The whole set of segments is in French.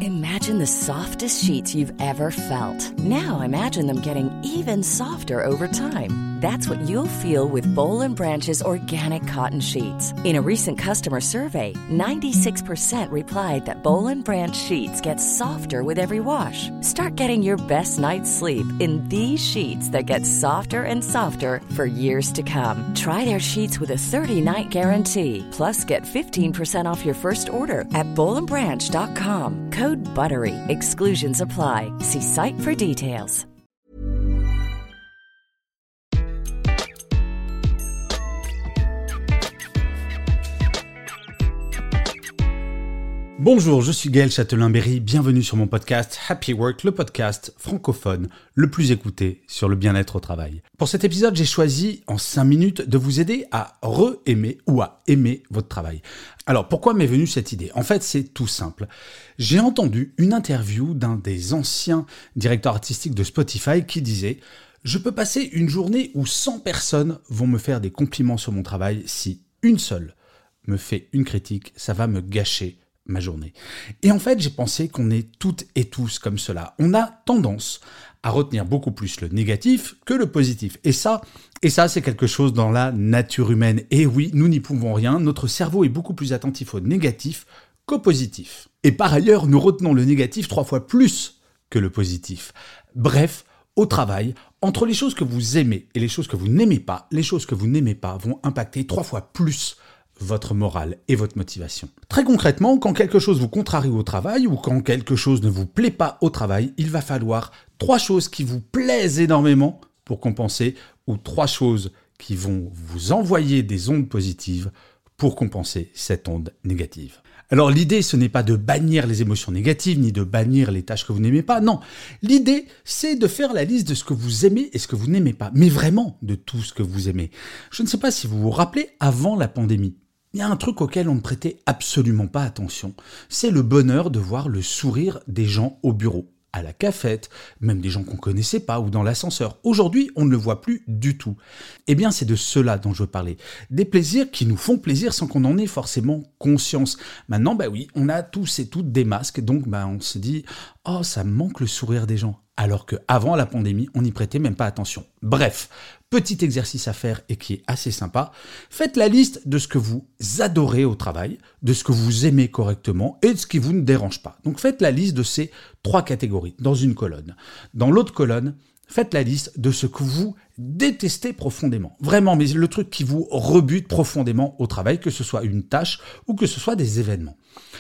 Imagine the softest sheets you've ever felt. Now imagine them getting even softer over time. That's what you'll feel with Boll & Branch's organic cotton sheets. In a recent customer survey, 96% replied that Boll & Branch sheets get softer with every wash. Start getting your best night's sleep in these sheets that get softer and softer for years to come. Try their sheets with a 30-night guarantee. Plus, get 15% off your first order at bollandbranch.com. Code BUTTERY. Exclusions apply. See site for details. Bonjour, je suis Gaël Châtelain-Berry, bienvenue sur mon podcast Happy Work, le podcast francophone le plus écouté sur le bien-être au travail. Pour cet épisode, j'ai choisi en 5 minutes de vous aider à re-aimer ou à aimer votre travail. Alors pourquoi m'est venue cette idée ? En fait, c'est tout simple. J'ai entendu une interview d'un des anciens directeurs artistiques de Spotify qui disait « Je peux passer une journée où 100 personnes vont me faire des compliments sur mon travail si une seule me fait une critique, ça va me gâcher ma journée. » Et en fait, j'ai pensé qu'on est toutes et tous comme cela. On a tendance à retenir beaucoup plus le négatif que le positif. Et ça, c'est quelque chose dans la nature humaine. Et oui, nous n'y pouvons rien. Notre cerveau est beaucoup plus attentif au négatif qu'au positif. Et par ailleurs, nous retenons le négatif 3 fois plus que le positif. Bref, au travail, entre les choses que vous aimez et les choses que vous n'aimez pas, les choses que vous n'aimez pas vont impacter 3 fois plus votre morale et votre motivation. Très concrètement, quand quelque chose vous contrarie au travail ou quand quelque chose ne vous plaît pas au travail, il va falloir 3 choses qui vous plaisent énormément pour compenser ou 3 choses qui vont vous envoyer des ondes positives pour compenser cette onde négative. Alors l'idée, ce n'est pas de bannir les émotions négatives ni de bannir les tâches que vous n'aimez pas, non. L'idée, c'est de faire la liste de ce que vous aimez et ce que vous n'aimez pas, mais vraiment de tout ce que vous aimez. Je ne sais pas si vous vous rappelez, avant la pandémie, il y a un truc auquel on ne prêtait absolument pas attention. C'est le bonheur de voir le sourire des gens au bureau, à la cafette, même des gens qu'on ne connaissait pas ou dans l'ascenseur. Aujourd'hui, on ne le voit plus du tout. Eh bien, c'est de cela dont je veux parler. Des plaisirs qui nous font plaisir sans qu'on en ait forcément conscience. Maintenant, oui, on a tous et toutes des masques, donc on se dit « Oh, ça me manque le sourire des gens ». Alors qu'avant la pandémie, on n'y prêtait même pas attention. Bref, petit exercice à faire et qui est assez sympa. Faites la liste de ce que vous adorez au travail, de ce que vous aimez correctement et de ce qui vous ne dérange pas. Donc faites la liste de ces 3 catégories dans une colonne. Dans l'autre colonne, faites la liste de ce que vous détestez profondément. Vraiment, mais le truc qui vous rebute profondément au travail, que ce soit une tâche ou que ce soit des événements.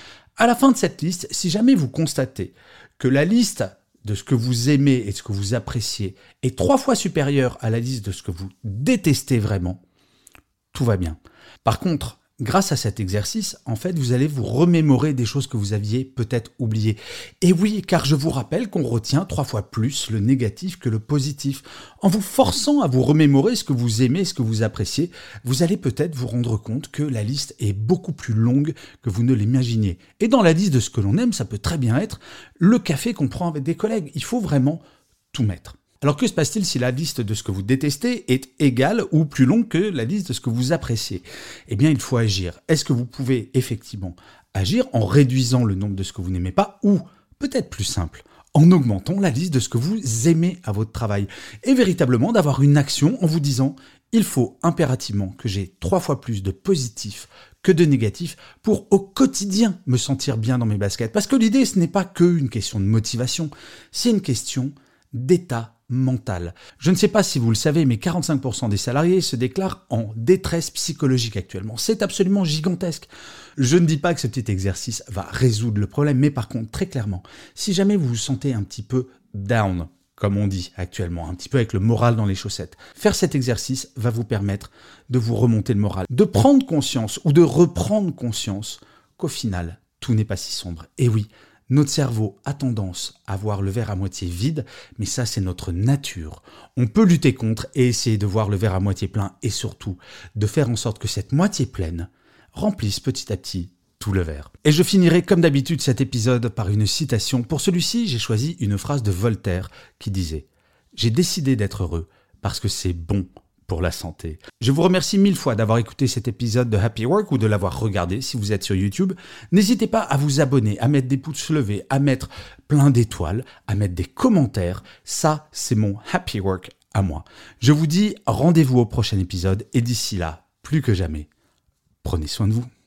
À la fin de cette liste, si jamais vous constatez que la liste de ce que vous aimez et de ce que vous appréciez est 3 fois supérieur à la liste de ce que vous détestez vraiment, tout va bien. Par contre, grâce à cet exercice, en fait, vous allez vous remémorer des choses que vous aviez peut-être oubliées. Et oui, car je vous rappelle qu'on retient 3 fois plus le négatif que le positif. En vous forçant à vous remémorer ce que vous aimez, ce que vous appréciez, vous allez peut-être vous rendre compte que la liste est beaucoup plus longue que vous ne l'imaginiez. Et dans la liste de ce que l'on aime, ça peut très bien être le café qu'on prend avec des collègues. Il faut vraiment tout mettre. Alors que se passe-t-il si la liste de ce que vous détestez est égale ou plus longue que la liste de ce que vous appréciez ? Eh bien, il faut agir. Est-ce que vous pouvez effectivement agir en réduisant le nombre de ce que vous n'aimez pas ou, peut-être plus simple, en augmentant la liste de ce que vous aimez à votre travail et véritablement d'avoir une action en vous disant « Il faut impérativement que j'ai 3 fois plus de positif que de négatif pour au quotidien me sentir bien dans mes baskets. » Parce que l'idée, ce n'est pas qu'une question de motivation, c'est une question d'état mental. Je ne sais pas si vous le savez, mais 45% des salariés se déclarent en détresse psychologique actuellement. C'est absolument gigantesque. Je ne dis pas que ce petit exercice va résoudre le problème, mais par contre, très clairement, si jamais vous vous sentez un petit peu down, comme on dit actuellement, un petit peu avec le moral dans les chaussettes, faire cet exercice va vous permettre de vous remonter le moral, de prendre conscience ou de reprendre conscience qu'au final, tout n'est pas si sombre. Et oui, notre cerveau a tendance à voir le verre à moitié vide, mais ça c'est notre nature. On peut lutter contre et essayer de voir le verre à moitié plein et surtout de faire en sorte que cette moitié pleine remplisse petit à petit tout le verre. Et je finirai comme d'habitude cet épisode par une citation. Pour celui-ci, j'ai choisi une phrase de Voltaire qui disait « J'ai décidé d'être heureux parce que c'est bon pour la santé. Je vous remercie 1000 fois d'avoir écouté cet épisode de Happy Work ou de l'avoir regardé si vous êtes sur YouTube. N'hésitez pas à vous abonner, à mettre des pouces levés, à mettre plein d'étoiles, à mettre des commentaires. Ça, c'est mon Happy Work à moi. Je vous dis rendez-vous au prochain épisode et d'ici là, plus que jamais, prenez soin de vous.